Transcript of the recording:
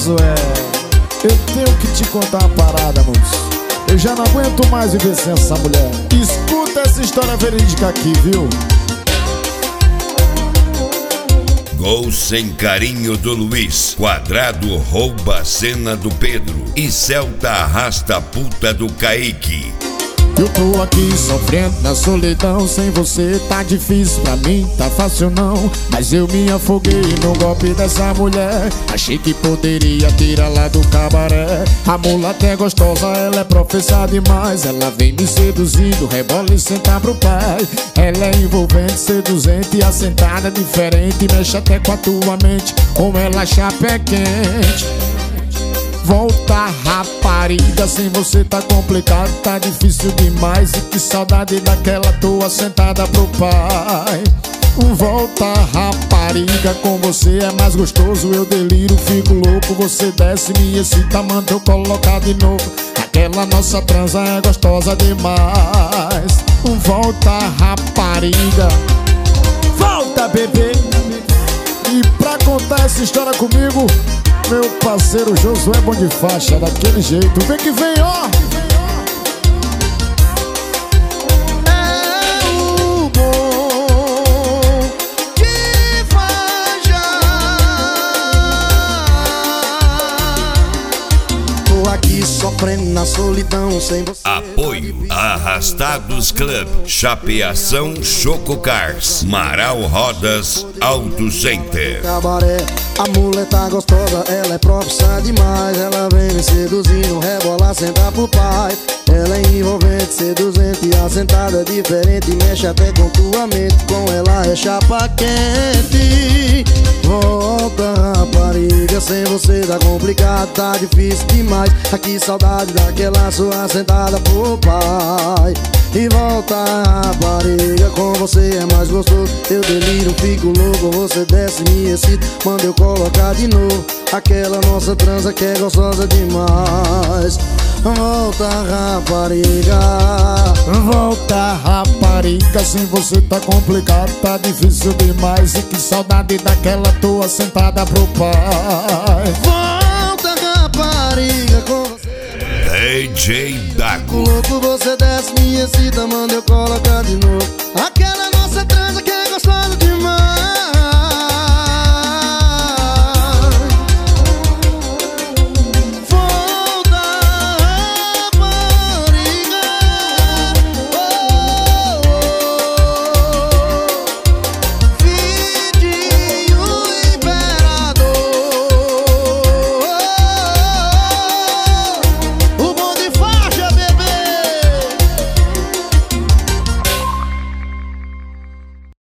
Josué, eu tenho que te contar uma parada, moço. Eu já não aguento mais viver sem essa mulher. Escuta essa história verídica aqui, viu? Gol sem carinho do Luiz. Quadrado rouba a cena do Pedro. E Celta arrasta a puta do Kaique. Eu tô aqui sofrendo na solidão. Sem você tá difícil pra mim, tá fácil não. Mas eu me afoguei no golpe dessa mulher. Achei que poderia tirá-la do cabaré. A mulata é gostosa, ela é professa demais. Ela vem me seduzindo, rebola e senta pro pai. Ela é envolvente, seduzente, assentada diferente. Mexe até com a tua mente, como ela chapa é quente. Volta, rapariga, sem você tá complicado, tá difícil demais. E que saudade daquela tua sentada pro pai. Volta, rapariga, com você é mais gostoso. Eu deliro, fico louco, você desce, me excita, manda eu colocar de novo. Aquela nossa transa é gostosa demais. Volta, rapariga, volta, bebê. E pra contar essa história comigo, meu parceiro Josué bom de faixa, daquele jeito. Vem que vem, ó. É o bom de faixa. Tô aqui sofrendo na solidão sem você. Apoio Arrastados Club, Chapeação Choco Cars, Marau Rodas Auto Center. Cabaré, a mulher tá gostosa, ela é profissa demais. Ela vem me seduzindo, rebola, senta pro pai. Ela é envolvente, seduzente, assentada diferente. Mexe até com tua mente, com ela é chapa quente. Volta, rapariga, sem você tá complicado, tá difícil demais. Aqui saudade daquela sua sentada pro pai. E volta, rapariga, com você é mais gostoso. Eu deliro, fico louco, você desce, me excita, manda eu colocar de novo. Aquela nossa transa que é gostosa demais. Volta, rapariga. Volta, rapariga, sem você tá complicado, tá difícil demais. E que saudade daquela tua sentada pro pai. Volta, rapariga, com você DJ Dago. louco, você desce, me excita, manda eu colocar de novo. Aquela